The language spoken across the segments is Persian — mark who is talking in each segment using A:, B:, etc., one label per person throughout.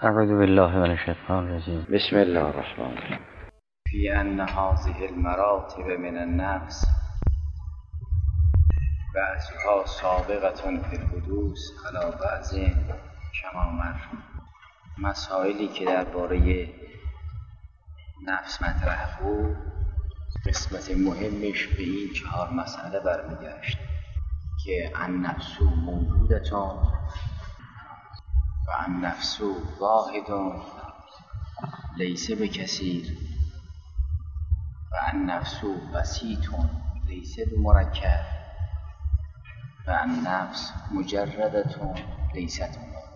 A: اعوذ بالله من الشیطان الرجیم.
B: بسم الله الرحمن الرحیم. فی ان هذه المراتب من النفس بعضها سابقة فی الحدوث علی بعض کما مر. مسائلی که درباره نفس مطرح بود، قسمت مهمش به این 4 مسئله برمیگشت که النفس موجودتان و النفس واحد لیس بکثیر و النفس بسیط لیس بمرکب و النفس مجردة لیست مرکب.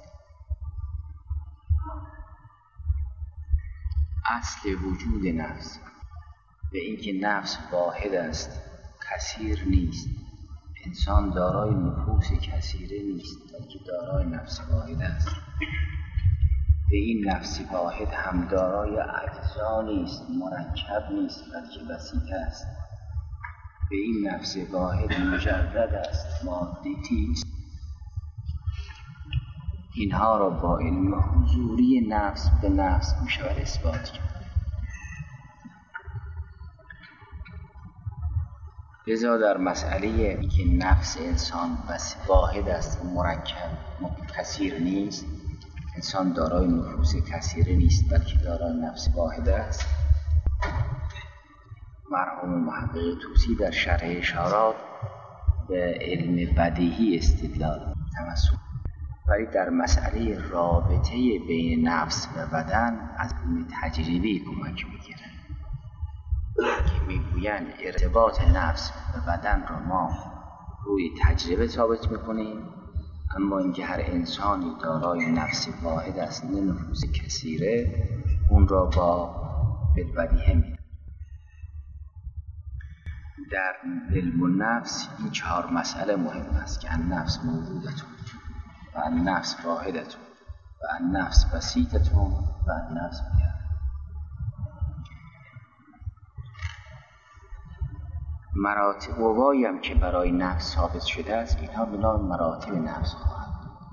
B: اصل وجود نفس به اینکه نفس واحد است، کثیر نیست. انسان دارای نفوس کثیره نیست، بلکه دارای نفس واحد است. به این نفس واحد هم دارای اجزا نیست، مرکب نیست، بلکه بسیط است. به این نفس واحد مجرد است، مادی نیست. اینها را با علم حضوری نفس به نفس می شود اثبات کرد. لذا در مسئله که نفس انسان بس واحد است و مرکب کثیر نیست، انسان دارای نفوس کثیره نیست بلکه دارای نفس واحد است، مرحوم محقق طوسی در شرح اشارات به علم بدیهی استدلال تمسک. ولی در مسئله رابطه بین نفس و بدن از علم تجربی کمک میگیرند که میگویند ارتباط نفس و بدن را ما روی تجربه ثابت میکنیم، اما اینکه هر انسانی دارای نفس واحد است نه نفوس کثیره، اون را با بالبدیهه میدونیم. در علم النفس این 4 مسئله مهم است که النفس موجودتون و النفس واحدتون و النفس بسیطتون و النفس مجرد. مراتب قوایی هم که برای نفس ثابت شده است، اینها به نام مراتب نفس خواهد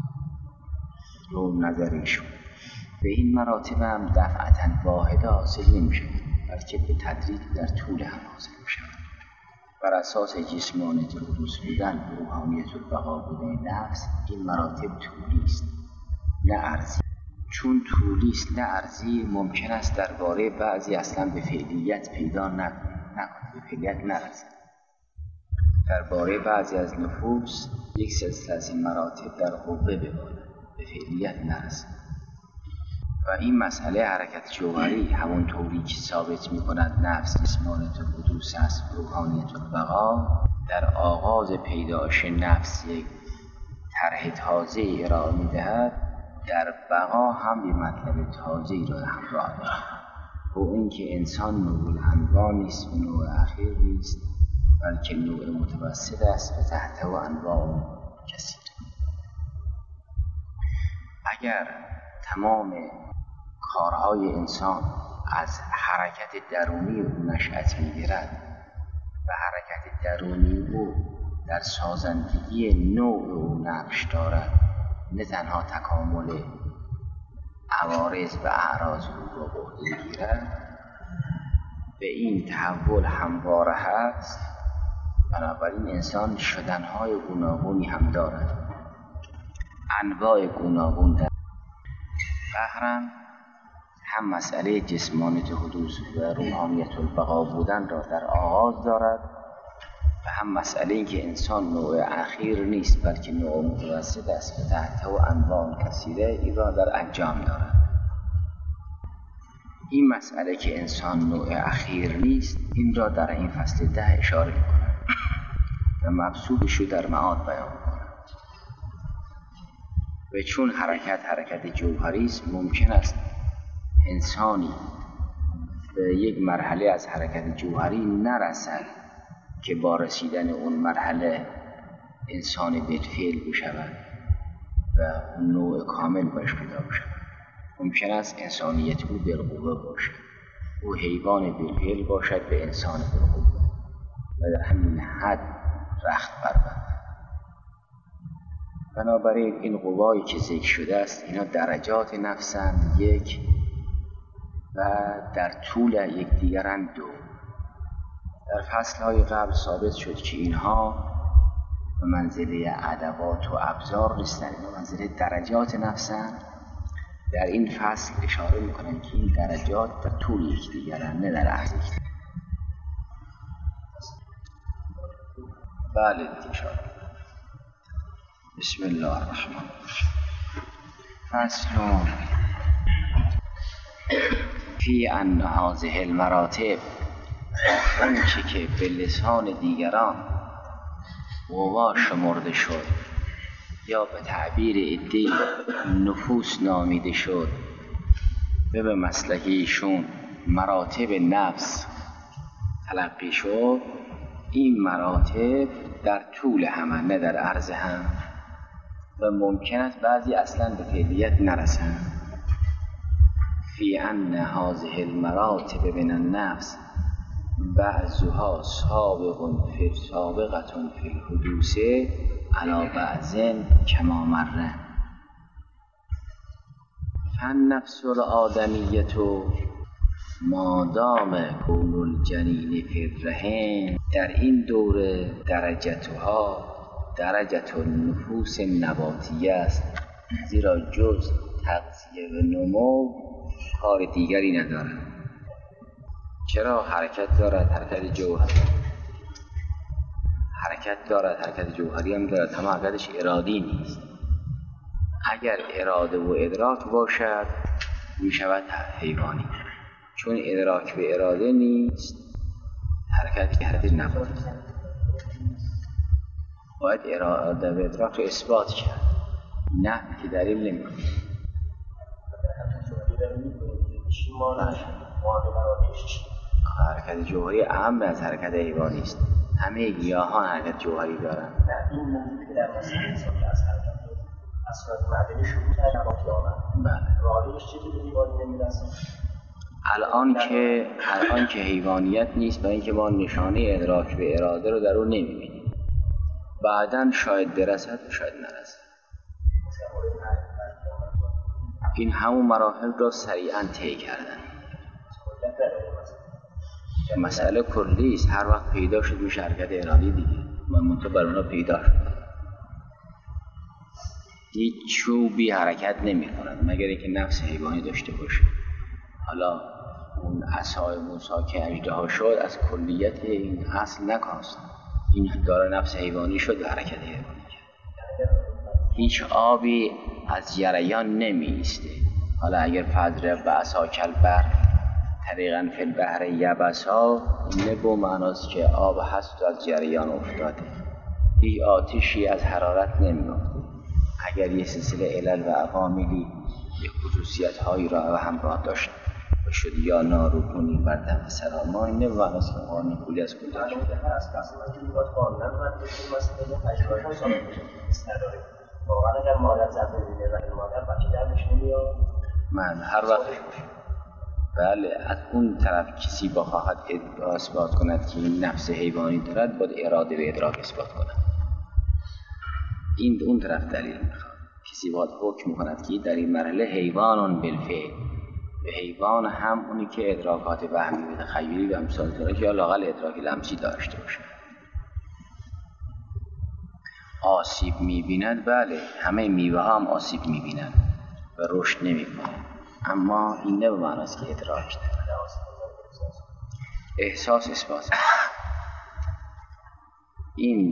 B: رو نظریشون. به این مراتب هم دفعتا واحده حاصل نمی شود، بلکه به تدریج در طول هم حاصل می شود. بر اساس جسمانیت الحدوث بودن، روحانیت البقا بودن نفس، این مراتب طولی است نه ارضی. چون طولی است نه ارضی، ممکن است درباره بعضی اصلا به فعلیت پیدا نکنه، به فعلیت نرسد. درباره بعضی از نفوس یک سلسله از این مراتب در قوه بماند، به فعلیت نرسد. و این مسئله حرکت جوهری همون طوری که ثابت می‌کند نفس جسمانیت الحدوث است، روحانیت البقا، در آغاز پیدایش نفس یک طرح تازه ارائه می‌دهد، در بقا هم یک مطلب تازه را همراه دارد. و اینکه انسان نوع انواع نیست و نوع اخیر نیست، بلکه نوع متوسط است و تحت و انواع کثیر. اگر تمام کارهای انسان از حرکت درونی او نشأت می‌گیرد و حرکت درونی او در سازندگی نوع او نقش دارد، نه تنها تکامل عوارض و اعراض او را به عهده می‌گیرد، به این تحول همواره هست. بنابراین انسان شدنهای گوناگونی هم دارد، انواع گوناگون در بحرم. هم مسئله جسمانیت حدوث و روحانیت البقا بودن را در آغاز دارد و هم مسئله این که انسان نوع اخیر نیست بلکه نوع متوسط است و تحت و انواع کثیره، این را در انجام دارد. این مسئله که انسان نوع اخیر نیست، این را در این فصل 10 اشاره می‌کند و مبسوطش رو در معاد بیان می‌کند. و چون حرکت جوهری است، ممکن است انسانی به یک مرحله از حرکت جوهری نرسد که با رسیدن اون مرحله انسان بالفعل بشود و اون نوع کامل باش پیدا بشود. ممکن است انسانیت او بالقوه باشد، او حیوان بالفعل باشد به انسان بالقوه و در همین حد رخت بربند. بنابراین این قوایی که ذکر شده است اینا درجات نفسند، یک، و در طول یکدیگرند، دو. در فصلهای قبل ثابت شد که اینها به منزله ادوات و ابزار نیستند، اینا منزله درجات نفسند. در این فصل اشاره میکنن که این درجات در طول یکدیگرند، نه در عرض یکدیگر. بله اشاره. بسم الله الرحمن الرحیم. فصل فی ان هذه المراتب، آنچه که به لسان دیگران قوا شمرده شد یا به تعبیر عده‌ای نفوس نامیده شد و به مسلک ایشون مراتب نفس تلقی شد، این مراتب در طول هم، نه در عرض هم، و ممکن است بعضی اصلا به فعلیت نرسند. فی ان هذه المراتب من النفس بعضها سابقة فی الحدوث علی بعض کما مر. فالنفس الآدمیة ما دام کون الجنین فی الرحم، در این دوره درجت النفوس نباتیه است، زیرا جز تغذیه و نمو کار دیگری ندارد. چرا؟ حرکت دارد، حرکت جوهری هم دارد، اما حرکتش ارادی نیست. اگر اراده و ادراک باشد می شود حیوانی، چون ادراک به اراده نیست، حرکت نبود. باید اراده و ادراک رو اثبات کرد، نه که دلیل نمی کنید. حرکت جوهری اهم از حرکت حیوانی است. همه گیاهان حرکت جوهری دارند.
C: این موجودی که در مثل انسان که از حرکت از صورت معدنی شروع کرد نباتی آمد.
B: بله.
C: راهیش چیزی به حیوانی نمیرسه؟
B: الان که حیوانیت نیست و اینکه ما نشانه ادراک به اراده رو در اون نمیبینیم. بعداً شاید برسد و شاید نرسد. این همون مراحل را سریعاً طی کردن. مسئله کلی است، هر وقت پیدا شد میشه حرکت ارادی دیگه. منطقه بر اونا پیدا شد. هیچ چوبی حرکت نمی کند مگر اینکه نفس حیوانی داشته باشه. حالا اون عصای موسی که اژدها شد از کلیت این اصل نکاست، این داره نفس حیوانی شد و حرکت حیوانی کرد. هیچ آبی از جریان نمی ایسته. حالا اگر فضل بعصا کلبر طریقاً فی البحر یبسا، این به معناست که آب هست و از جریان افتاده. هیچ آتشی از حرارت نمی افته. اگر یه سلسله علل و عواملی یک خصوصیت هایی را همراه داشت شد یا ناروکنی بر دم سراما، این به معناست که قانون کلی از کجا شد.
C: واقعا اگر مادر زن ببینه و این مادر بچه دردش نمیاد،
B: من هر وقت بله از اون طرف کسی بخواهد اثبات کند که این نفس حیوانی دارد، باید اراده و ادراک اثبات کند. این اون طرف دلیل میخواد. کسی باید حکم کند که در این مرحله حیوانون بالفعل، به حیوان هم اونی که ادراکات وهمی و تخیلی و امثال داره یا لااقل ادراک لمسی داشته باشه. آسیب می‌بیند، بله همه میوه ها هم آسیب می‌بینند و رشد نمی‌کنند، اما این نه به معناست که ادراک داره. احساس اثبات. این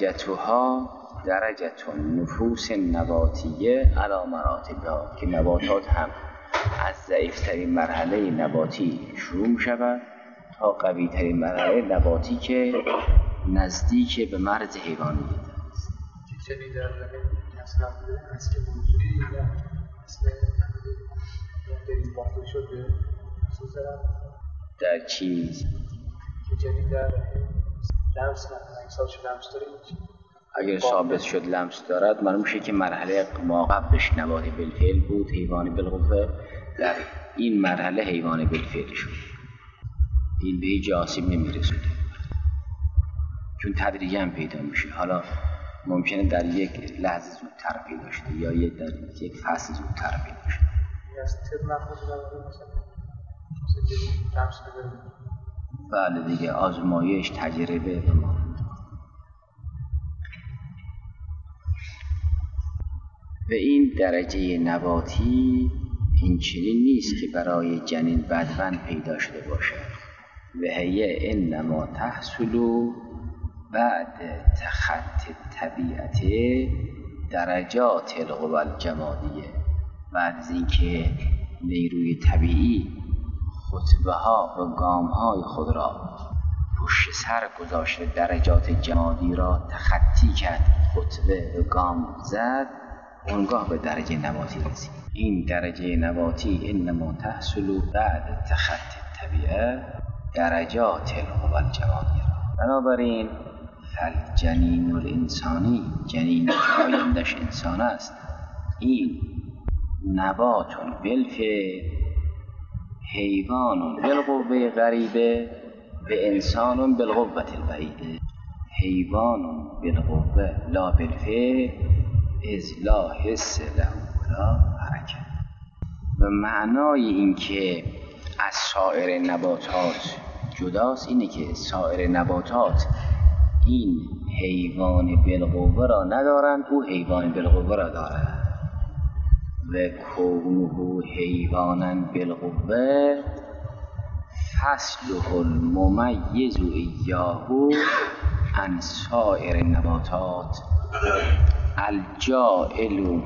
B: درجت نفوس نباتیه علی مراتبها، که نباتات هم از ضعیفترین مرحله نباتی شروع می‌شود تا قوی‌ترین مرحله نباتی که نزدیک به مرز حیوانیت.
D: چنین در اصلا از که موجودی یا اصلا دریز باطل شده
B: در چیز
D: که چنین در لمس مثلا احساس لمس داره،
B: اگر ثابت شد لمس دارد معلوم میشه که مرحله ما قبلش نباتی بالفعل بود، حیوانی بالقوه، در این مرحله حیوانی بالفعل شد. این به هیچ آسیب نمیرسونه چون تدریجاً پیدا میشه. حالا ممکنه در یک لحظه زودتر پیدا شده یا در یک فصل زودتر پیدا شده.
D: از طب نفوذ داره مثلا لمس بده.
B: بله دیگه، آزمایش، تجربه و ما. و این درجه نباتی این چنین نیست که برای جنین بدون پیدا شده باشد. و هی انما تحصل بعد تخطی طبیعت درجات القوى الجمادیه. بعد از اینکه نیروی طبیعی خطبه ها و گام های خود را پشت سر گذاشته، درجات جمادی را تخطی کرد، خطبه و گام زد، اونگاه به درجه نباتی رسید. این درجه نباتی انما تحصل بعد تخطی طبیعه درجات القوى الجمادیه. بنابراین فالجنین الانسانی، جنین که آیندش انسان است، این نبات بالفعل، حیوان بالقوه غریبه و انسان بالقوه البعیده. حیوان بالقوه لا بالفعل اذ لا حس له ولا حرکت. و معنای این که از سایر نباتات جداست اینه که سایر نباتات این حیوان بالقوه را ندارند، او حیوان بالقوه را دارد. و کونه حیوانا بالقوه فصله الممیز ایاه عن سایر النباتات الجائل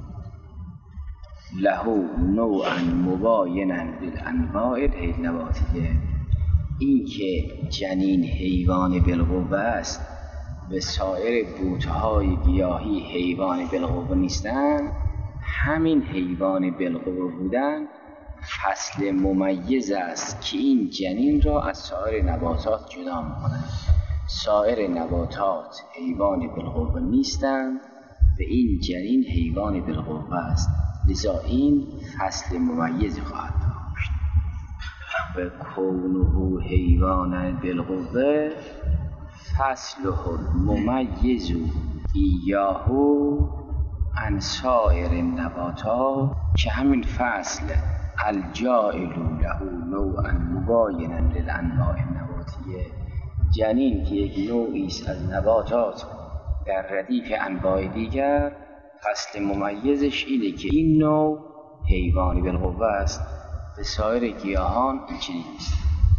B: له نوعا مباینا للانواع النباتیه. این که جنین حیوان بالقوه است و سایر بوتهای گیاهی حیوان بالقوه نیستند، همین حیوان بالقوه بودن فصل ممیز است که این جنین را از سایر نباتات جدا می‌کند. سایر نباتات حیوان بالقوه نیستند و این جنین حیوان بالقوه است، لذا این فصل ممیز خواهد داشت. و کونه حیوانا بالقوه فصله الممیز ایاه عن سایر النباتات، که همین فصل الجائل له نوعا مباینا للانواع النباتیه، جنین که یک نوعی است از نباتات در ردیف انواع دیگر، فصل ممیزش اینه که این نوع حیوانی بالقوه است و سایر گیاهان اینچنین نیست.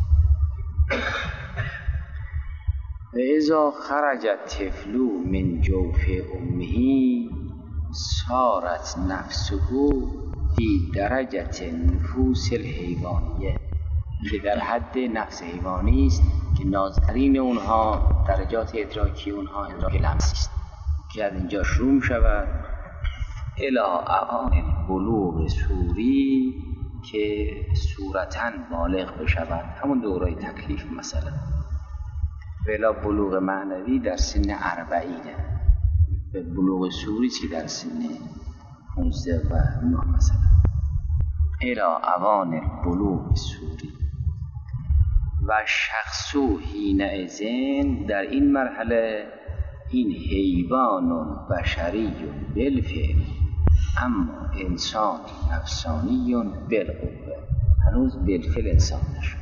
B: و اذا خرج الطفل من جوف امه صارت نفسه فی درجه نفوس الحیوانیه، که در حد نفس حیوانی است که نازترین اونها درجات ادراکی اونها ادراک لمسی است، که از اینجا شروع شود الی اوان البلوغ صوری، که صورتاً بالغ بشود، همون دورای تکلیف مثلا. و الی بلوغ معنوی در سن 40، به بلوغ صوری که در سن 15 و 9 مثلا. الی اوان البلوغ صوری و شخصو حینئذ، در این مرحله این حیوان بشری بالفعل اما انسان نفسانی بالقوه، هنوز بالفعل انسان نشد.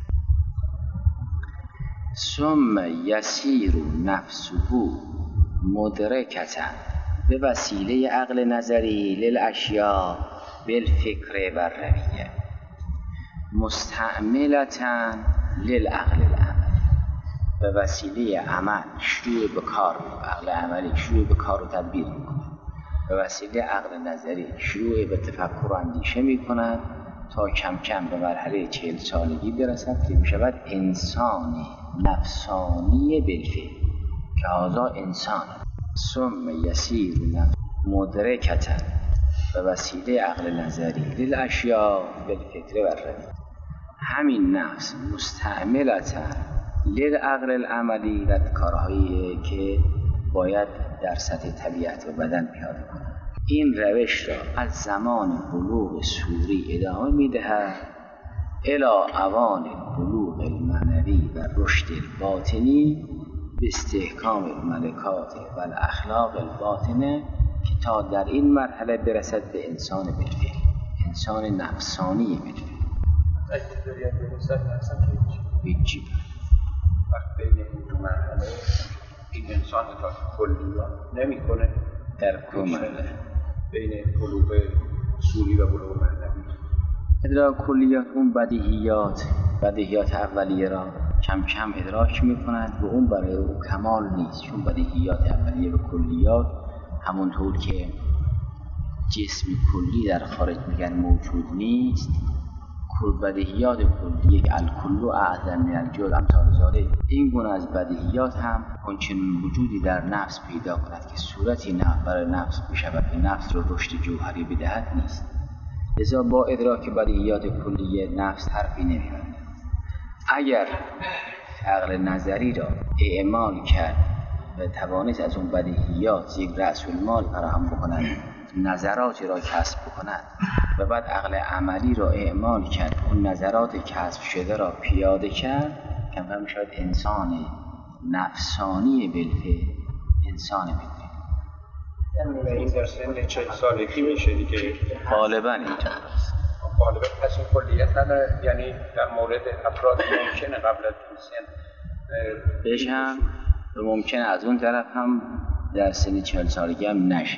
B: ثم یسیر نفسه مدرکتا به وسیله عقل نظری للاشیاء بالفکر و رویه مستعملتا للعقل العملی، به وسیله عمل شروع به کار، عقل عملی شروع به کار و تدبیر میکنه، به وسیله عقل نظری شروع به تفکر و اندیشه میکند تا کم کم به مرحله 40 سالگی برسد که میشود انسانی نفسانی بالفعل، که هذا انسان. ثم یسیر نفس مدرکتا به وسیله عقل نظری للاشیاء بالفکر و رویه، همین نفس مستعملتا للعقل العملی، در کارهایی که باید در سطح طبیعت و بدن پیاده کنند. این روش را از زمان بلوغ صوری ادامه میدهد الی اوان بلوغ المعنوی و رشد الباطنی، استحکام الملکات و الاخلاق الباطنه که تا در این مرحله برسد به انسان بالفعل، انسان نفسانی بالفعل.
D: اکتداریت به مستقیم هستم که
B: هیچی
E: وقت بین این دو مرحله این انسان ادراک کلیات نمی‌کنه
B: در کمره
E: بین بلوغ صوری و بلوغ معنوی.
B: ادراک کلیات اون بدیهیات اولیه را کم کم ادراک میکنند و اون برای او کمال نیست، چون بدیهیات اولیه و کلیات همونطور که جسم کلی در خارج میگن موجود نیست، بدیهیات کلی یک الکل اعظم من الجزء امثال ذالک، این گونه از بدیهیات هم همچنین وجودی در نفس پیدا کند که صورتی نه برای نفس بشود که نفس را رشد جوهری بدهد نیست. لذا با ادراک بدیهیات کلی نفس حرفی نمی‌بندد. اگر عقل نظری را اعمال کرد و توانست از اون بدیهیات یک رأس المال فراهم بکند، نظراتی را کسب بکند و بعد عقل عملی را اعمال کرد، اون نظرات کسب شده را پیاده کرد، کم کم شاید انسان نفسانی بالفعل، انسان بالفعل.
E: و این در سن 40 سالگی میشه دیگه
B: غالبا اینطور است.
E: غالبا پس این کلیت نداره، یعنی در مورد افراد ممکنه قبل از این سن
B: بهش هم ممکنه از اون طرف هم در سن 40 سالگی هم نشه.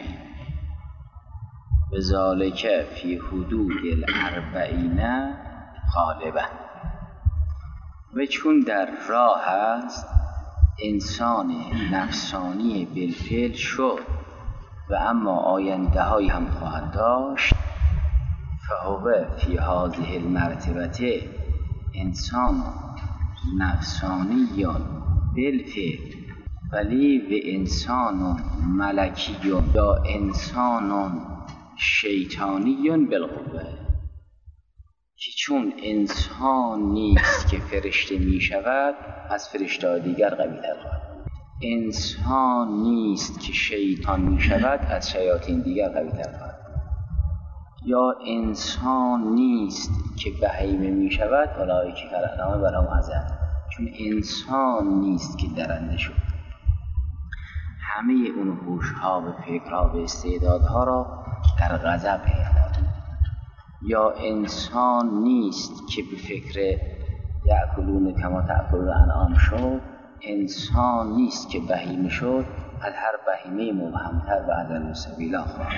B: بذالک فی حدود الاربعین غالبا. و چون در راه است انسان نفسانی بالفعل شد و اما آینده های هم خواهد داشت، فهو فی هذه المرتبه انسان نفسانی بالفعل، ولی و انسان ملکی یا انسان شیطانی بالقوه، که چون انسان نیست که فرشته می شود از فرشته دیگر قوی تر خواهد، انسان نیست که شیطان می شود از شیاطین دیگر قوی تر خواهد، یا انسان نیست که بهیمه می شود اولئک کالانعام بل هم اضل، چون انسان نیست که درنده شد. همه اون هوش‌ها و فکرها و استعدادها را در غضب اعمال، یا انسان نیست که به فکر یأکلون کما تأکل الانعام شد، انسان نیست که بهیمه شد از هر بهیمه مبهمتر و اضل سبیلا خواهد.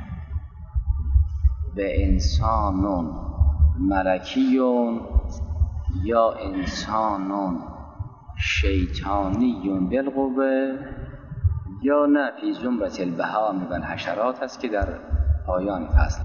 B: و انسان ملکیون یا انسان شیطانی بالقوه، یا نه فی زمرة البهائم و الحشرات است که در پایان فصل.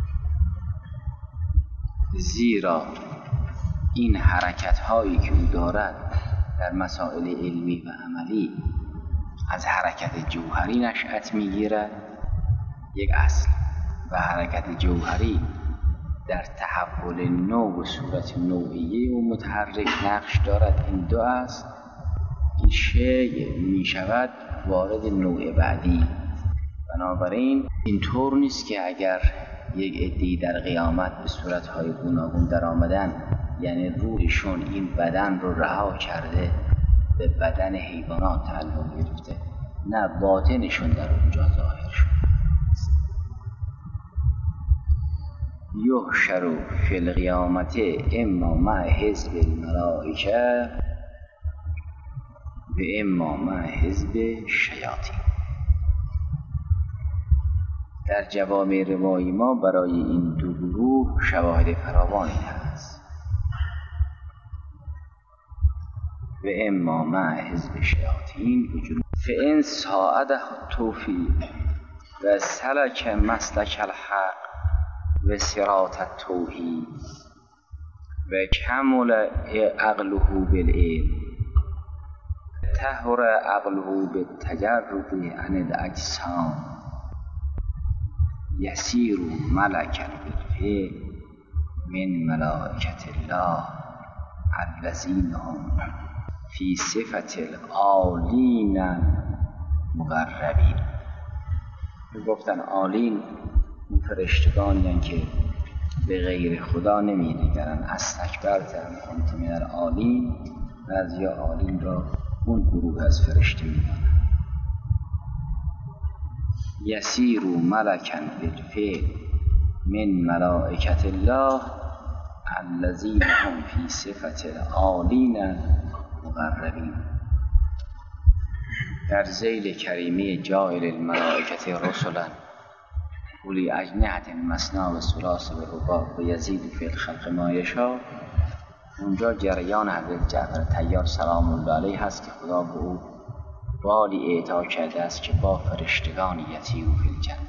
B: زیرا این حرکت هایی که او دارد در مسائل علمی و عملی از حرکت جوهری نشأت میگیرد، یک اصل، و حرکت جوهری در تحول نوع و صورت نوعیه و متحرک نقش دارد. این دو اصل، این شیء می شود وارد نوع بعدی. بنابراین اینطور نیست که اگر یک عده‌ای در قیامت به صورت‌های گوناگون در آمدن، یعنی روحشون این بدن رو رها کرده به بدن حیوانات تعلق گرفته، نه، باطنشون در اونجا ظاهر شد. یحشر فی القیامت اما مع حزب الملائکه و اما مع حزب شیاطین. در جوامع روایی ما برای این دو گروه شواهد فراوانی هست. و اما مع حزب شیاطین وجود. فإن ساعده التوفیق و سلک مسلک الحق و صراط التوحید و کمل عقله بالعلم، طهر عقله بالتجرد عن الاجسام، یسیر ملکا بالفعل من ملائکة الله الذین هم فی صفة العالین مقربین. گفتن عالین فرشتگانی که به غیر خدا نمی‌نگرند، استکبرت ان کنت من العالین. بعضیا عالین را اون گروه از فرشته میدانند. یسیر ملکا بالفعل من ملائکة الله الذین هم فی صفة العالین مقربین. در ذیل کریمه جاعل الملائکة رسلا اولی اجنحة مثنی و ثلاث و رباع و یزید فی الخلق ما یشاء، اونجا جریان حضرت جعفر طیار سلام الله علیه هست که خدا به او بالی اعطا کرده است که با فرشتگان یسیر فی الجنه.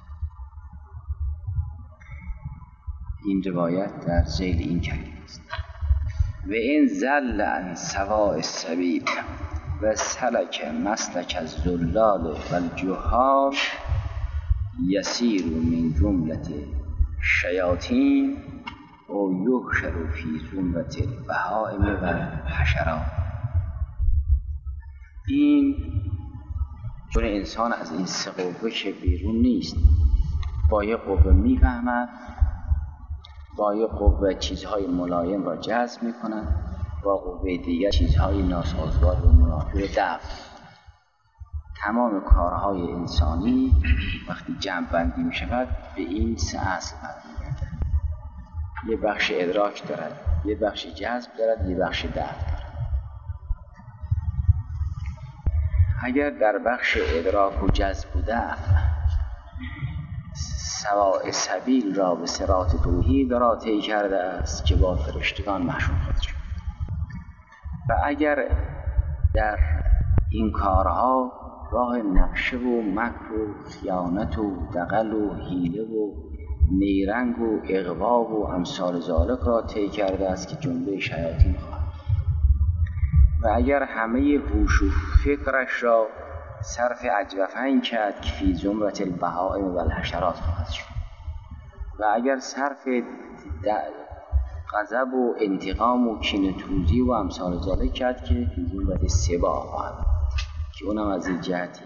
B: این روایت در ذیل این کلمه است. و این زل عن سواء السبیل و سلک مسلک الضلال و الجهال یسیر من جملة شیاطین و یحشر فی زمرة البهائم و الحشرات. این چون انسان از این سه قوه که بیرون نیست، با یک قوه میفهمد، با یک قوه چیزهای ملایم را جذب میکند، با قوه دیگر چیزهای ناسازگار و منافر دفع. تمام کارهای انسانی وقتی جمع بندی می شود به این سه اصل برمیگردد. یه بخش ادراک دارد، یه بخش جذب دارد، یه بخش دفع دارد. اگر در بخش ادراک و جذب و دفع سواء سبیل را به صراط توحید را طی کرده است که با فرشتگان محشور خواهد شد، و اگر در این کارها راه نقشه و مکر و خیانت و دغل و حیله و نیرنگ و اغوا و امثال ذالک را طی کرده است که جمله شیاطین خواهد، و اگر همه هوش و فکرش را صرف اجوفین کرد که فی زمرة البهائم و الحشرات خواهد شد، و اگر صرف غضب و انتقام و کینه‌توزی و امثال ذالک کرد که فی زمرة السباع خواهد، که اونم از این جهتی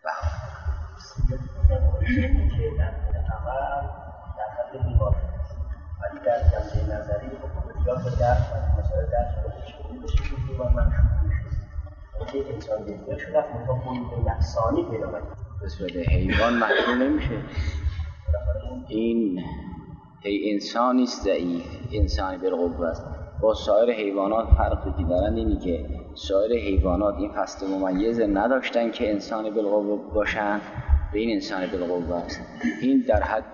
C: ولی در جنبه نظری خودیات و درک و مسائل درک شده بشه که و من شده که انسان دیگر شده است منطقه قلوب نفسانی پیدا کنید
B: به صورت حیوان محکوم نمیشه. این انسانی است ضعیف، انسانی بالقوه است. با سایر حیوانات فرقی که دارن اینی که سایر حیوانات این فصل ممیز نداشتن که انسان بالقوه باشن، به این انسان بالقوه است. این در حد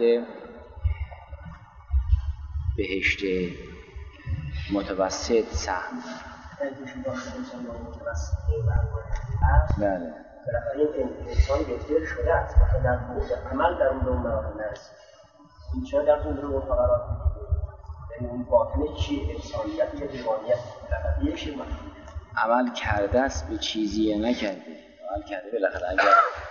B: بهشت متوسط سهم. بله.
C: این انسان بهتر شده است که در عمل در اون مراتب نرسید. این چرا در اون رو قرار میده؟ اون باطنه چیه؟ انسانیت یا دیوانیت؟ یه چیز
B: عمل کرده است به چیزی نکرده. عمل کرده بالاخره اگر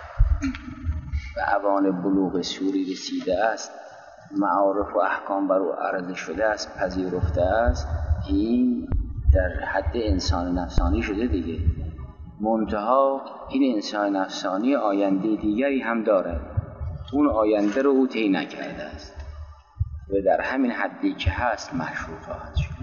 B: به اوان بلوغ سوری رسیده است، معارف و احکام بر او عرضه شده است، پذیرفته است، این در حد انسان نفسانی شده دیگه. منتها این انسان نفسانی آینده دیگری هم دارد، اون آینده رو او طی نکرده است و در همین حدی که هست محشور خواهد شد.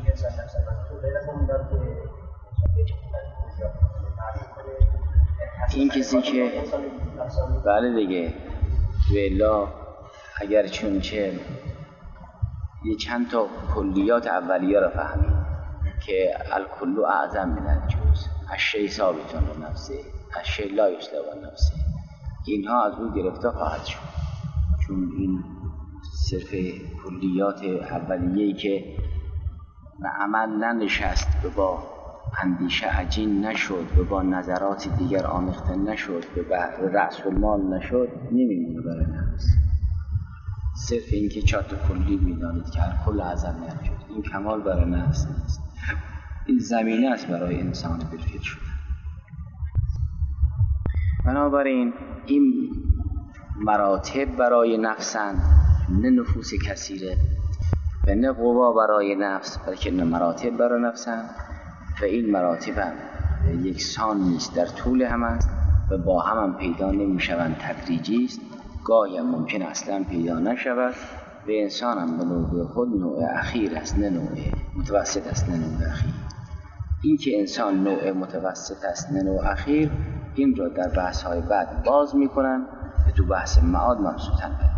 B: این کسی که بله دیگه والا اگر چونچه یه چند تا کلیات اولیه را فهمید که الکل اعظم من الجزء، الشیء ثابت لنفسه، الشیء لا یسلب نفسه، اینها از او گرفته خواهد شد. چون این صرف کلیات اولیه‌ای که به عمل ننشست و با اندیشه عجین نشد و با نظرات دیگر آمیخته نشد و به رأس المال نشد، نمیمونه برای نفس. صرف این که چهار کلی میدانید که هر کل اعظم نشد، این کمال برای نفس نیست، این زمینه است برای انسان بالفعل شده. بنابراین این مراتب برای نفسن، نه نفوس کثیره و نه قوا برای نفس، بلکه نه مراتب برای نفسن و این مراتب هم یکسان نیست، در طول هم است و با هم پیدا نمی شوند، تدریجی است، گاهی هم ممکن اصلا پیدا نشود و انسان هم به نوع خود نوع اخیر است، نه نوع متوسط است، نه نوع اخیر. این که انسان نوع متوسط است نه نوع اخیر، این را در بحث های بعد باز میکنن و تو بحث معاد مبسوطن بیان.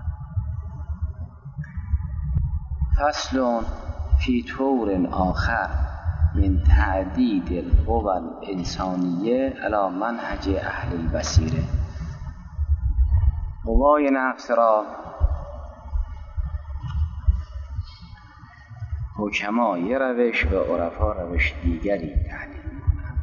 B: فصل فی طور آخر من تعدید القوى الانسانیه علی منهج اهل البصیره. قوای نفس را حکما یه روش و عرفا روش دیگری تحلیل میکنن.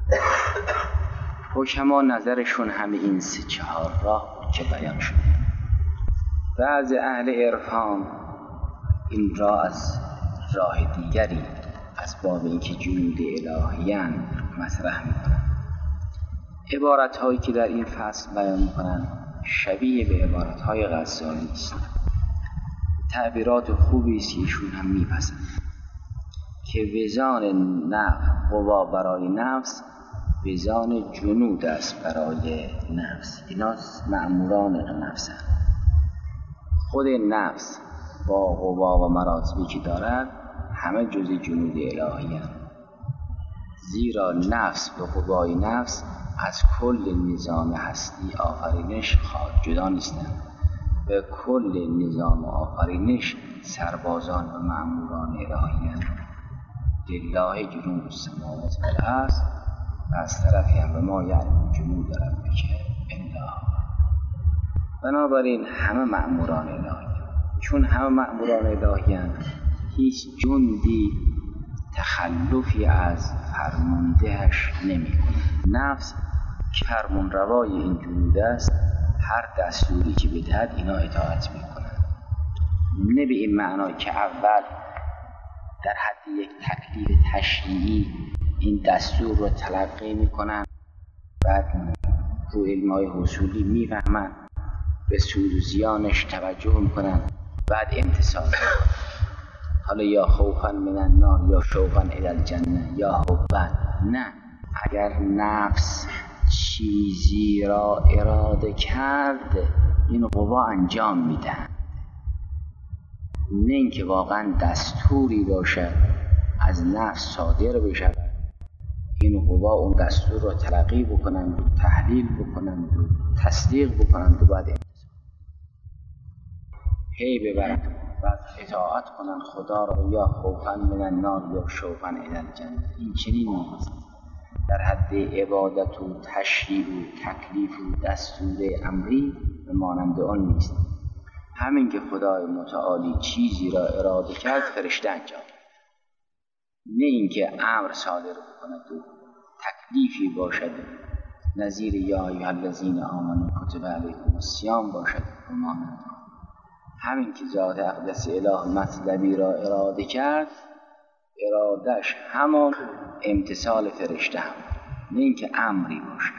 B: حکما نظرشون همه این 3-4 راه بود که بیان شده. بعض اهل عرفان این را از راه دیگری از باب اینکه جنود الهیان مطرح میکنن. عبارت هایی که در این فصل بیان میکنن شبیه به عبارت های غزالی است. تعبیرات خوبی است که ایشون هم میپسند که وزان قوا برای نفس وزان جنود است برای نفس. اینا مأموران نفس هست. خود نفس با قوا و مراتبی که دارد همه جزء جنود الهی هست. زیرا نفس و قوای نفس از کل نظام هستی آفرینش جدا نیستند و کل نظام آفرینش سربازان و مأموران الهی هستند. لله جنود السماوات و الارض و از طرفی هم به ما یعلم جنود ربک الا هو. بنابراین همه مأموران الهی هستند. چون همه مأموران الهی هستند هیچ جندی تخلفی از فرماندهش نمی کنه. نفس فرمان روای این جنود است. هر دستوری که بدهد اینا اطاعت می کنن. نه به این معنای که اول در حد یک تکلیف تشریعی این دستور رو تلقی می کنن، بعد رو علمای حصولی می فهمن، به سود و زیانش توجه می کنن، بعد امتثال کنن. حالا یا خوفا من النار یا شوقا الی الجنه یا حبا. نه، اگر نفس چیزی را اراده کرد این قوا انجام میدن. نه اینکه واقعا دستوری باشد از نفس صادر بشود این قوا اون دستور را تلقی بکنند و تحلیل بکنند و تصدیق بکنند و بعد ببرند بعد اطاعت کنند خدا را یا خوفا من النار یا شوقا الی الجنه. این چنین نیست. در حد عبادت و تشریع و تکلیف و دستور امری به مانند آن نیست. همین که خدای متعالی چیزی را اراده کرد فرشته انجام، نه اینکه امر صادر بکند و تکلیفی باشد نظیر یا ایها الذین آمنوا کتب علیکم الصیام باشد به مانند. همین که ذات اقدس اله مطلبی را اراده کرد ارادهش همان امتثال فرشته هم، نه اینکه امری باشد.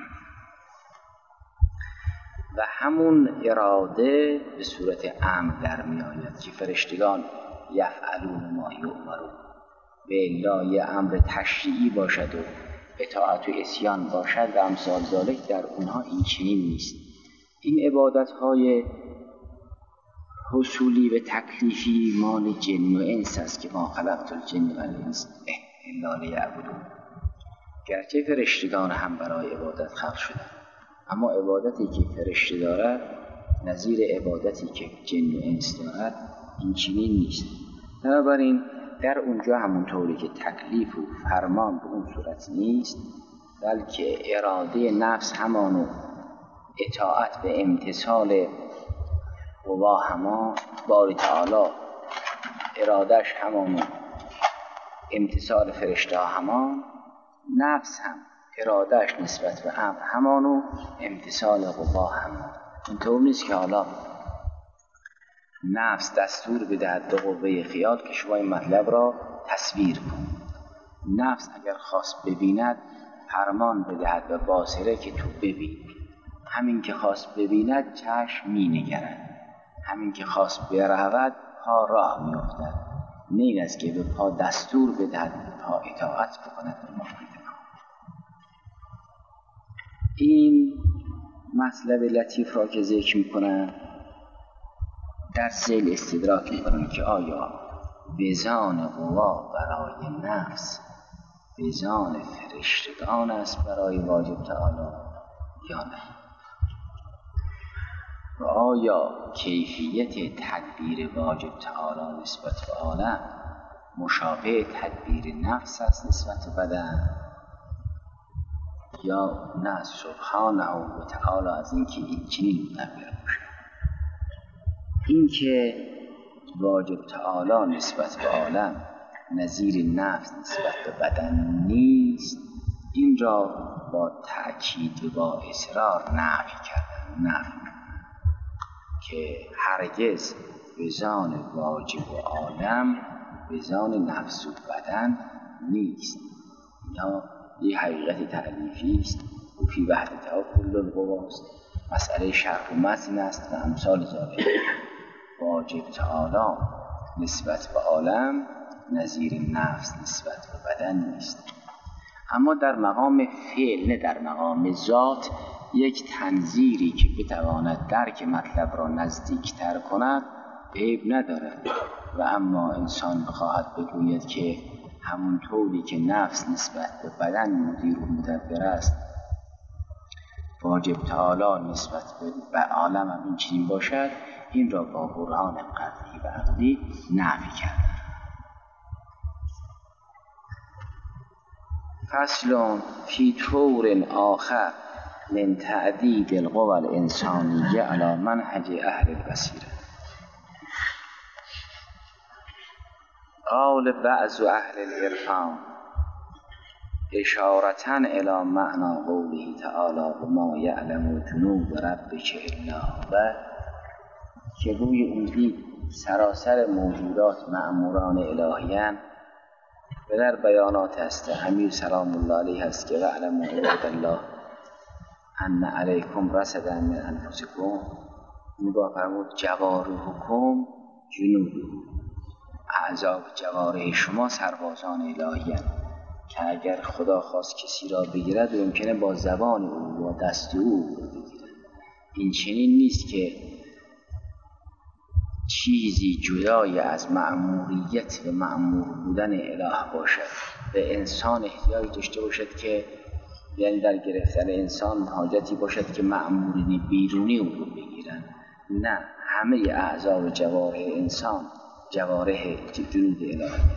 B: و همون اراده به صورت امر در می آید که فرشتگان یفعلون ما یؤمرون. و الا یه امر تشریعی باشد و اطاعت و عصیان باشد و امثال ذالک، در اونها این چنین نیست. این عبادت های حصولی و تکلیفی مال جن و انس است که ما خلقت الجن و الانس الا لیعبدون. گرچه فرشتگان هم برای عبادت خلق شدند، اما عبادتی که فرشته دارد نظیر عبادتی که جن و انس دارد این چنین نیست. بنابراین در اونجا همونطوری که تکلیف و فرمان به اون صورت نیست، بلکه اراده نفس همانو اطاعت به امتثال قوا همان، باری تعالی ارادش همانو امتثال فرشته همان، نفس هم ارادش نسبت به امر همانو امتثال قوا همان. اینطور نیست که حالا نفس دستور بدهد به قوه خیال که شما این مطلب را تصویر کن. نفس اگر خواست ببیند فرمان بدهد به باصره که تو ببین. همین که خواست ببیند چشم می نگرد، همین که خواست برود پا راه می افتد. نه این است که به پا دستور بدهد پا اطاعت بکند. این مطلب لطیف را که ذکر می کنند در ذیل استدراک می کنند که آیا وزان قوا برای نفس بزان فرشتگان است برای واجب تعالی یا نه؟ و آیا کیفیت تدبیر واجب تعالی نسبت به عالم مشابه تدبیر نفس است نسبت به بدن یا نه؟ سبحانه و تعالی از اینکه این چنین مدبر باشه. اینکه واجب تعالی نسبت به عالم نظیر نفس نسبت به بدن نیست، این را با تأکید و با اصرار نفی کردن، که هرگز بزان واجب و عالم بزان نفس و بدن نیست. یا یه حقیقت تعلیفی است و فی وحدتها کل القواست، مسئله شرح و متن است و امثال ذالک. واجب تعالی نسبت به عالم نظیر نفس نسبت به بدن نیست. اما در مقام فعل نه در مقام ذات یک تنظیری که بتواند درک مطلب را نزدیکتر کند عیب ندارد. و اما انسان بخواهد بگوید که همون طوری که نفس نسبت به بدن مدیر و مدبر است، واجب تعالی نسبت به عالم هم این چنین باشد، این را با برهان قطعی و عقلی نفی کرد. فصل فی طور آخر من تعدید القوى الانسانیه علی منهج اهل البصیره. قال بعض اهل العرفان اشارةً الی معنی قوله تعالی و ما یعلم جنود ربک الا هو، که روی اون دید سراسر موجودات مأموران الهیان و در بیانات هست امیر سلام الله علیه هست که وعلموا عباد الله ان علیکم رصدا من انفسکم، نگاه فرمود جوارحکم جنود، اعضا و جوارح شما سربازان الهیان که اگر خدا خواست کسی را بگیرد ممکنه با زبان او با دست او بگیرد. این چنین نیست که چیزی جدای از مأموریت و مأمور بودن اله باشد. به انسان احتیاج داشته باشد که یعنی در گرفتن انسان حاجتی باشد که مأمورین بیرونی او رو بگیرن. نه، همه اعضا و جوارح انسان جوارح جنود الهی.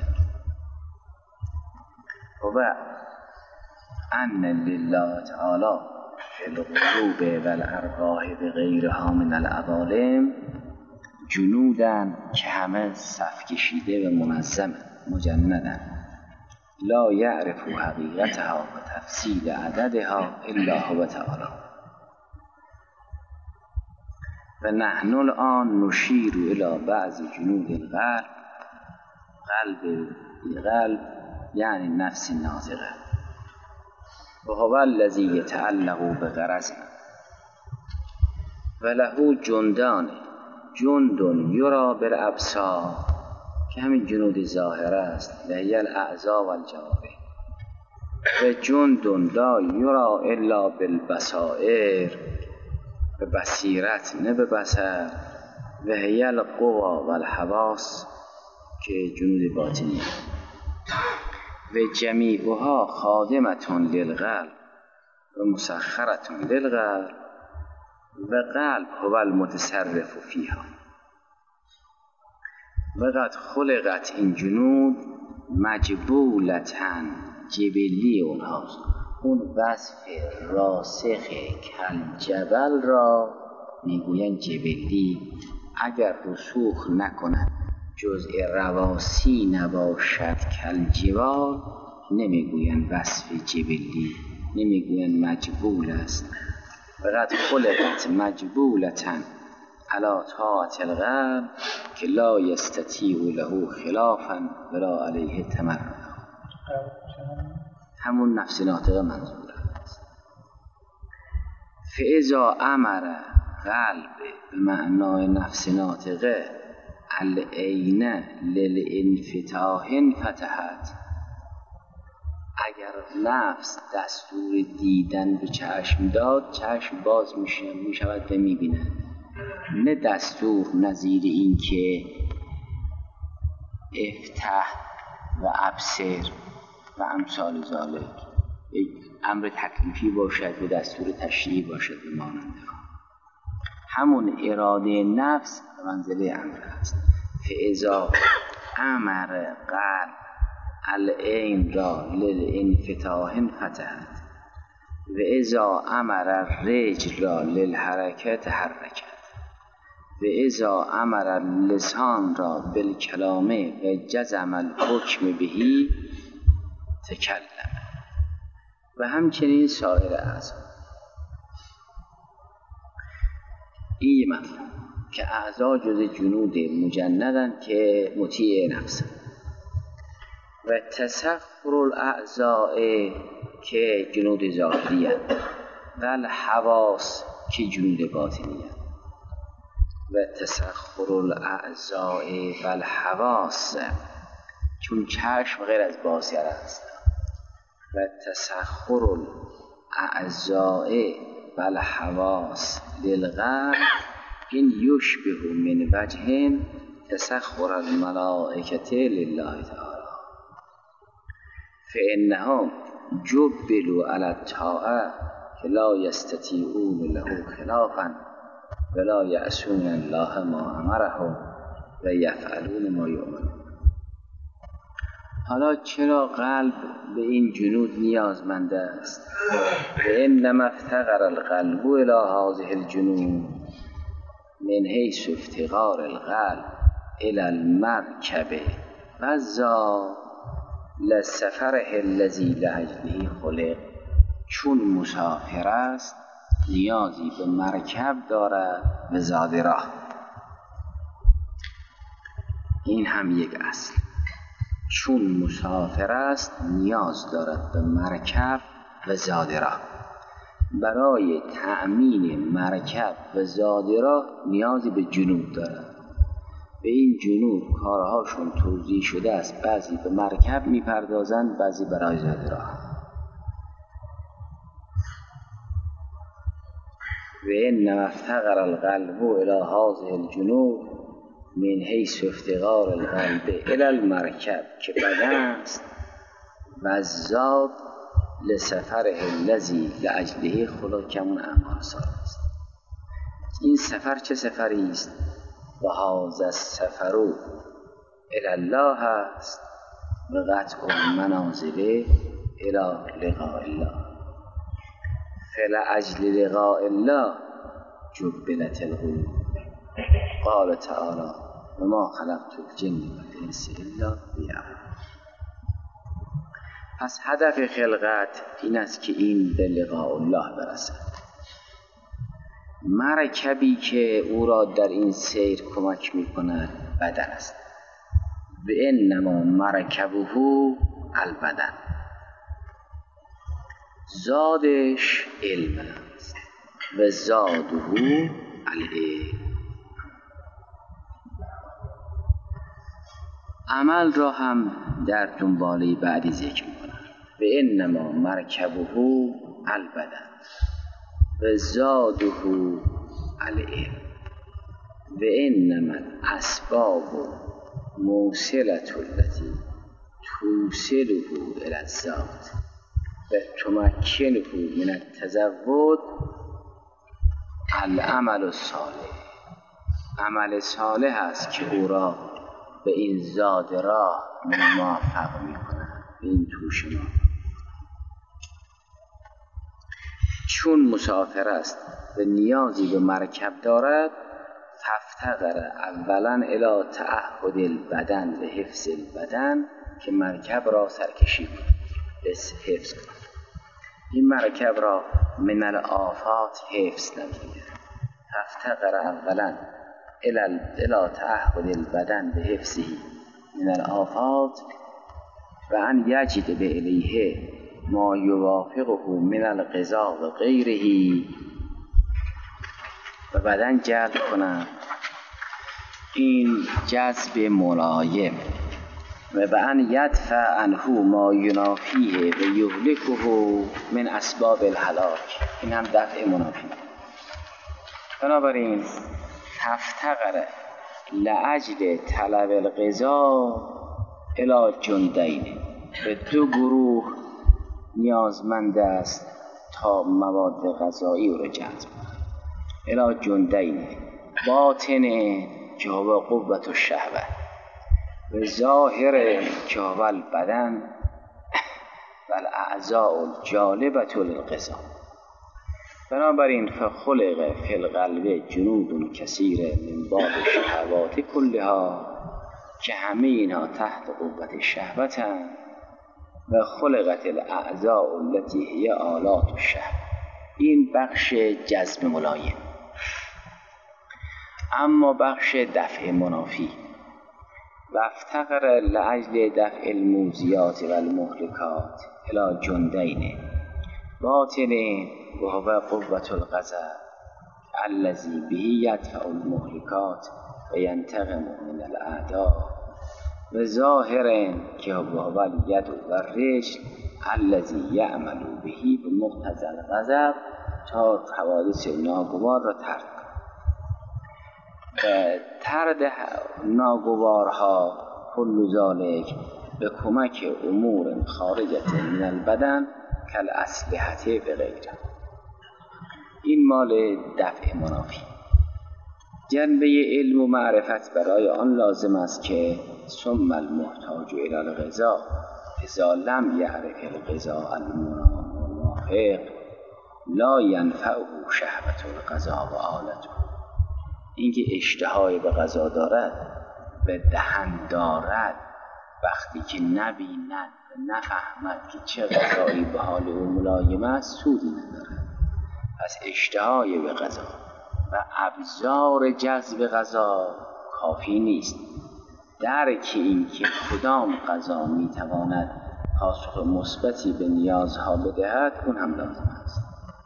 B: و ان لله تعالی فی القلوب و الارواح بغیرها من العوالم جنودن که همه صف کشیده و منظم مجندن لا یعرف حقیقتها و تفصیل عددها الا هو تعالی. و نحن الان نشیر الى بعض جنود القلب، قلب یعنی نفس ناطقه، و هو الذی یتعلق بغرضنا و له جندان، جند یرا بالابصار که همین جنود ظاهر است، لهی الاعضا و الجوارح، و جند لا یرا الا بالبصائر، به بصیرت نه به بصر، و هی القوا و الحواس که جنود باطنی، و جمیعها خادمتون للقلب و مسخرتون للقلب و قلب هو المتصرف فیها. و قد خلقت این جنود مجبولتن، جبلی اونهاست. اون وصف راسخ کل جبل را میگوین جبلی، اگر رسوخ نکند جزء رواسی نباشد کل جبال نمیگوین وصف جبلی، نمیگوین مجبول است. فقط خلقت مجبولتن علی طاعت القلب که لا یستطیع له خلافا ولا علیه تمرد. همون نفس ناطقه منظور است. فاذا امر قلب به معنای نفس ناطقه العین للانفتاح فتحت، اگر نفس دستور دیدن به چشم داد چشم باز می شود و می بیند، نه دستور نظیر این که افتح و ابصر و امثال ذالک، یک امر تکلیفی باشد و دستور تشریعی باشد به مانند همون اراده نفس به منزله امر است. فاذا امر قلب العین را للانفتاح فتحت و اذا امر الرجل را للحرکت تحرکت و اذا امر اللسان را بالکلام و جزم الحکم بهی تکلم. و همچنین سایر اعضا. این یه مطلب که اعضا جز جنود مجندن که مطیع نفسن. و تسخر الاعضاء که جنود ظاهری هست و الحواس که جنود باطنی هست. و تسخر الاعضاء و الحواس چون چشم غیر از بصر است. و تسخر الاعضاء و الحواس للقلب این یشبه من وجه تسخر الملائکه لله تعالی فانهم جبلوا علی الطاعه که لا یستطیعون له خلافا ولا یعصون الله ما امرهم و یفعلون ما یؤمرون. حالا چرا قلب به این جنود نیازمند است؟ انما افتقر القلب الی هذه الجنود من حیث افتقار القلب الی المرکب و ذا لسفره الذی لاجله خلق. چون مسافر است نیازی به مرکب دارد و زاد راه. این هم یک اصل. چون مسافر است نیاز دارد به مرکب و زاد راه. برای تأمین مرکب و زاد راه نیازی به جنود دارد. به این جنود کارهاشون توزیع شده است. بعضی به مرکب میپردازند، بعضی برای زاد راه. و انما افتقر القلب الی هذه الجنود من حیث افتقار القلب الی المرکب که بدن است و الزاد لسفره الذی لاجله خلق کمون اعمال صالح است. این سفر چه سفری است؟ و هذا السفر الی الله است و قطع المنازل الی لقاء الله. فلأجل لقاء الله جبلت القلوب. قال تعالی و ما خلقت الجن والانس الا لیعبدون. پس هدف خلقت این است که این به لقاء الله برسد. مرکبی که او را در این سیر کمک می کند بدن است. و انما مرکبه البدن. زادش علم است و زاده العلم. عمل را هم در جنباله بعدی ذکر می‌کنند. و انما مرکبه البدن و زاده العلم و انما الاسباب موصلة التي توصله الی الذات و تمکنه من التزود العمل الصالح. عمل صالح است که او را به این زاد راه موفق می‌کند، به این توش موفق. چون مسافر است و نیازی به مرکب دارد فافتقر اولا الی تعهد البدن به حفظ البدن که مرکب را سرکشی کند، حفظ کند. این مرکب را من الآفات حفظ نماید. فافتقر اولا الی تعهد البدن به حفظه من الآفات و ان یجد به الیه ما یوافقه من الغذا و غیره و بدن جلب کند این جذب ملایم و به ان یدفع عنه ما ینافیه و یهلکه من اسباب الهلاک. این هم دفع منافی. بنابراین تفتقر لأجل طلب الغذا الی جندین. به دو گروه نیازمند است تا مواد غذایی او را جذب کند. الی جندین باطن که هو قوت الشهوه و ظاهر که هو البدن و الاعضاء الجالبة للغذا. بنابراین فخلق فی القلب جنود کثیر من باب الشهوات کلها که همه اینها تحت قوت شهوتند و خلقت الاعضاء التي هی آلات الشهوه. این بخش جذب ملایم. اما بخش دفع منافی و افتقر لعجل دفع الموزیات و المهلکات الی جندین باطن و هو قوت الغضب الذی به یدفع المهلکات و ینتقم من الاعداء و ظاهر که هو الید و الرجل الذی یعمل به بمقتضی الغضب تا حوادث ناگوار را ترک ترد ناگوارها کل ذالک به کمک امور خارجه من البدن کل اسلحه به غیره. این مال دفع منافی. جنبه علم و معرفت برای آن لازم است که ثم المحتاج الی الغذا اذا لم یعرف الغذاء الموافق لا ینفعه شهوة الغذا و آلته. اینکه اشتهای به غذا دارد به دهن دارد وقتی که نبیند و نفهمد که چه غذایی به حال او ملایم است سودی ندارد. پس اشتهای به غذا و ابزار جذب غذا کافی نیست. درک این که کدام غذا میتواند پاسخ مثبتی به نیازها بدهد اون هم لازم است.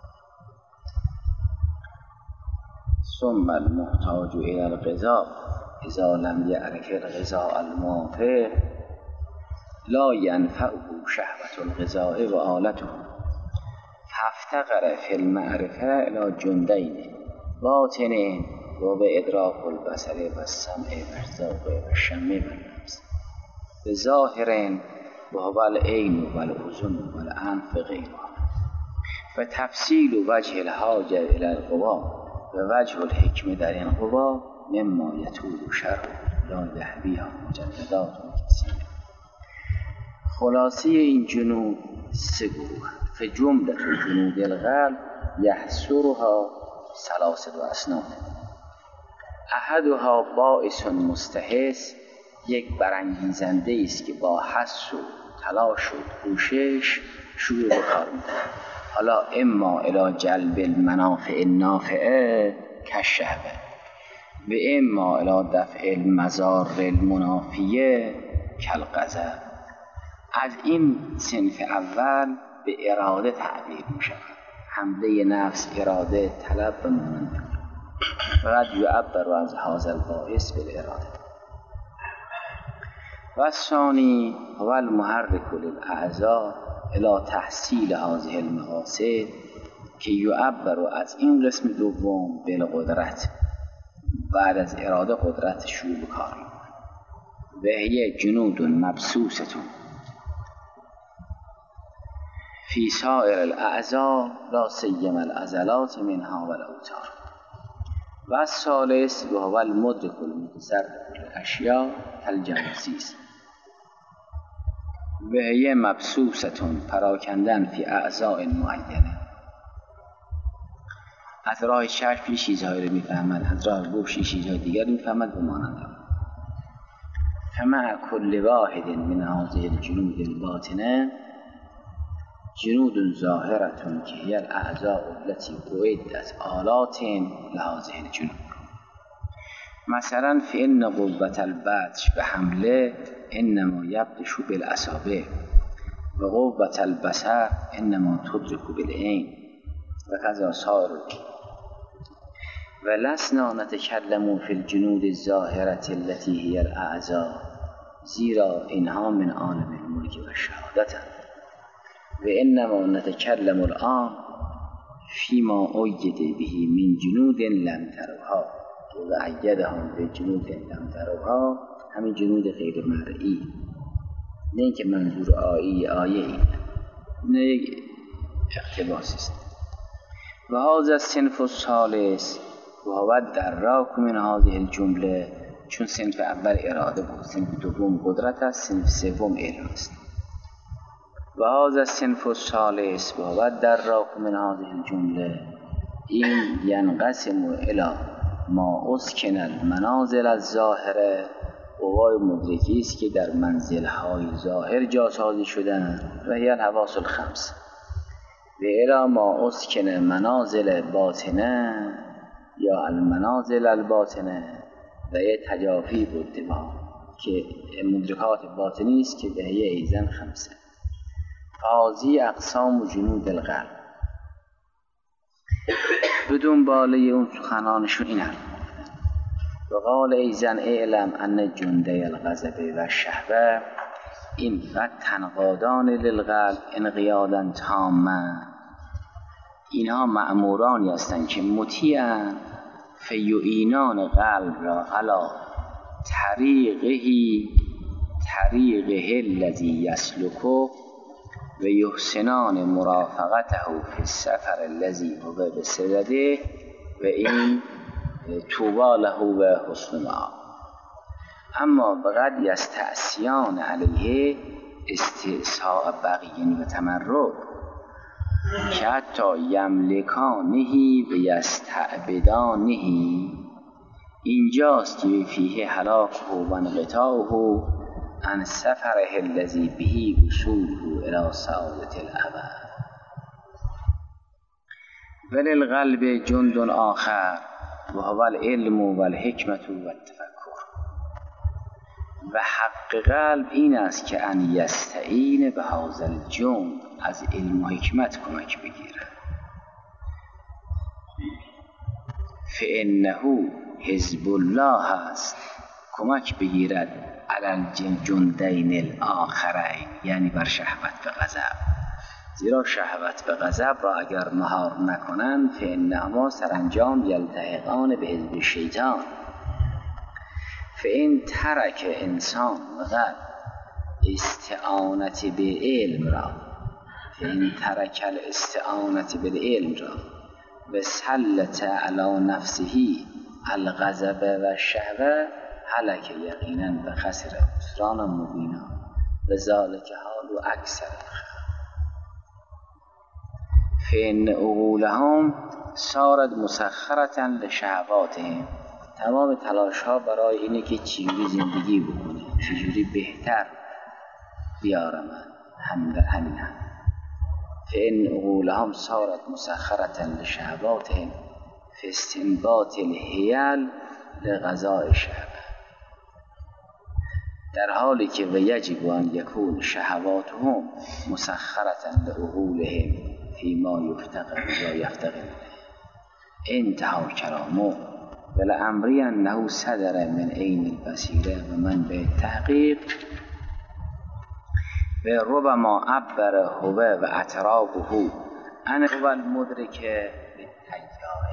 B: ثم المحتاج الی الغذا اذا لم یعرف الغذاء الموافق لا ینفعه شهوة الغذاء و آلته. فافتقر فی المعرفه الی جندین باطن و به ادراک البصر و السمع و الذوق و الشم و النفس به ظاهر و هو العین و الاذن و الانف غیرها و تفصیل وجه الحاجه الی القوا و وجه الحکمه در این قوا مما یطول شرح لا یحویها مجلدات کثیره. خلاصه این جنود سه گروه. فجمله جنود القلب یحصرها ثلاثه اصناف. احدها باعث مستحث، یک برانگیزنده است که با حس و تلاش و کوشش شروع به کار می‌کند. حالا اما الی جلب المنافع النافعه کالشهوه و اما الی دفع المضار المنافیه کالغضب. از این صنف اول به اراده تعبیر می شود. حمله نفس، اراده، طلب و مانند. فقط یعبر از هذا الباعث بالاراده. و الثانی هو المحرک للاعضاء الی تحصیل هذه المقاصد که یعبر از این قسم دوم بالقدرت. بعد از اراده قدرت شروع به کار می‌کند. و هی جنود مبسوسه فی سائر الاعضاء لا سیما العضلات منها و الاوتار. و الثالث و هو المدرک المتصرف للاشیاء کالجواسیس و هی مبسوسه پراکندن فی اعضاء معینه. از راه چشم چیزهایی رو میفهمد، از راه گوش چیزهای دیگر میفهمد و مانند آن. فمع کل واحد من هذه الجنود الباطنه جنود ظاهره که هی الاعضاء التي اعدت آلات لهذه الجنود. مثلا فإن قوة البطش به حمله انما یبطش بالاصابع و قوة البصر انما تدرک بالعین و کذا سائر. و لسنا نتکلم فی الجنود الظاهرة التي هی الاعضاء زیرا اینها من عالم الملک و شهادت و انما نتکلم الان فیما اید به من جنود لم تروها و ایدهم به جنود لم تروها، همین جنود غیر مرئی. نه اینکه منظور آیه این، نه یک اقتباسی است. و هذا الصنف الثالث و هو الدراک من هذه الجمله، چون صنف اول اراده بود، صنف دوم قدرت است، صنف سوم علم است. و هذا الصنف الثالث و هو الدراک من هذه الجمله، این ینقسم الی ما اسکن المنازل الظاهره، قوای مدرکی است که در منزل‌های ظاهر جاسازی شدن و هی الحواس الخمس، و الی ما اسکن منازل باطنه یا المنازل الباطنه، و یه تجافی بود ما که مدرکات باطنی است که به هی ایزن خمسه. فازی اقسام و جنود القلب، بدون باله اون سخنانشون این هم. و قال ایزن اعلم ان جنده الغضب و شهوه، این قد تنقادان للقلب انقیادا تاما، اینها مأمورانی هستند که مطیعن فیعینان قلب را علی طریقه الذی یسلکه و یحسنان مرافقته فی السفر الذی هو بصدده و این طوبی له و حسن مآب. اما بقد یستعصیان علیه استعصاء بغی و تمرد، که حتی یملکانهی و یستعبدانهی، اینجاست که فیه هلاکه و انقطاعه عن سفره الذی به وصوله الی سعادة الابد. وللقلب جند آخر و هو العلم و الحکمت و التفکر، و حق قلب این است که ان یستعین به هذا الجند، از علم و حکمت کمک بگیرد. فانه حزب الله است، کمک بگیرد علی الجندین الاخرین، یعنی بر شهوت به غضب، زیرا شهوت به غضب را اگر مهار نکنند فانهما سرانجام یلتحقان به حزب شیطان. فان ترک انسان قلب استعانت به علم را، فان ترک الاستعانت بالعلم را و سلط علی نفسه الغضب و شهوه، هلک یقینا و خسر خسرانا مبینا و ذالک حال اکثر الخلق. فإن عقولهم صارت مسخرة لشهواتهم، تمام تلاش ها برای اینه که چجوری زندگی بکنه، چجوری بهتر بیارمن، همین هم. فإن عقولهم صارت مسخرة لشهواتهم في استنباط الحیل لغذاء شهوه، در حالی که و یجب ان یکون شهواتهم مسخرة لعقولهم فيما يفتقر و یفتقر انتهى کلامه ولعمری انه صدر من عین البصیره و من به تحقیق و ربما عبر هو و اطرابه ان هو المدرک بالتیاره.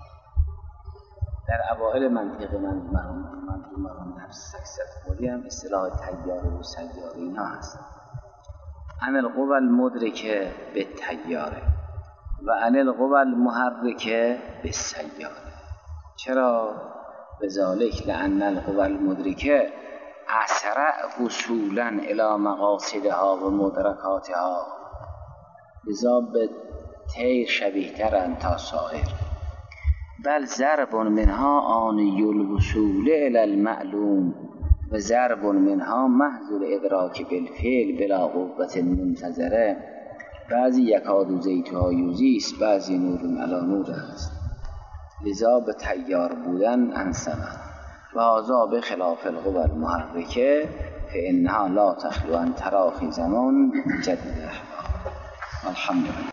B: در اوائل منطق مرحوم نفس سکسفوری هم اصطلاح تیاره و سیاره اینا هست. ان القوى المدرکه بالتیاره و ان القوى المحرکه بالسیاره. چرا؟ بذالک لان القوى المدرکه اسرع وصولا الی مقاصدها و مدرکاتها، لذا به طیر شبیه ترند تا سایر. بل ضرب منها آنی الوصول الی المعلوم و ضرب منها محض الادراک بالفعل بلا قوة منتظره. بعضی یکاد زیتها یوزیست، بعضی نور علی نور است، لذا به تیار بودن انسمه. و هذا به خلاف القوى المحرکه فانها لا تخلو عن تراخی زمان جدید احباب. الحمدلله.